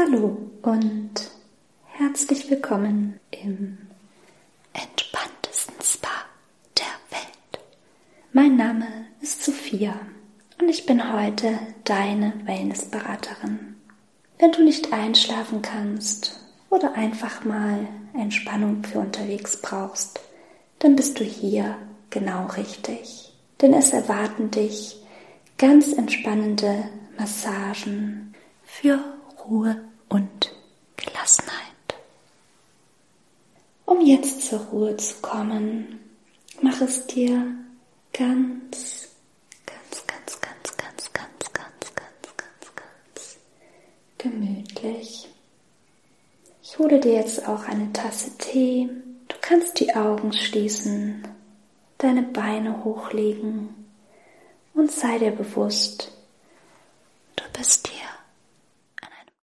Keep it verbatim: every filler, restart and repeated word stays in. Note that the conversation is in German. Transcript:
Hallo und herzlich willkommen im entspanntesten Spa der Welt. Mein Name ist Sophia und ich bin heute deine Wellnessberaterin. Wenn du nicht einschlafen kannst oder einfach mal Entspannung für unterwegs brauchst, dann bist du hier genau richtig. Denn es erwarten dich ganz entspannende Massagen für Ruhe und Gelassenheit. Um jetzt zur Ruhe zu kommen, mach es dir ganz, ganz, ganz, ganz, ganz, ganz, ganz, ganz, ganz, ganz gemütlich. Ich hole dir jetzt auch eine Tasse Tee. Du kannst die Augen schließen, deine Beine hochlegen und sei dir bewusst, du bist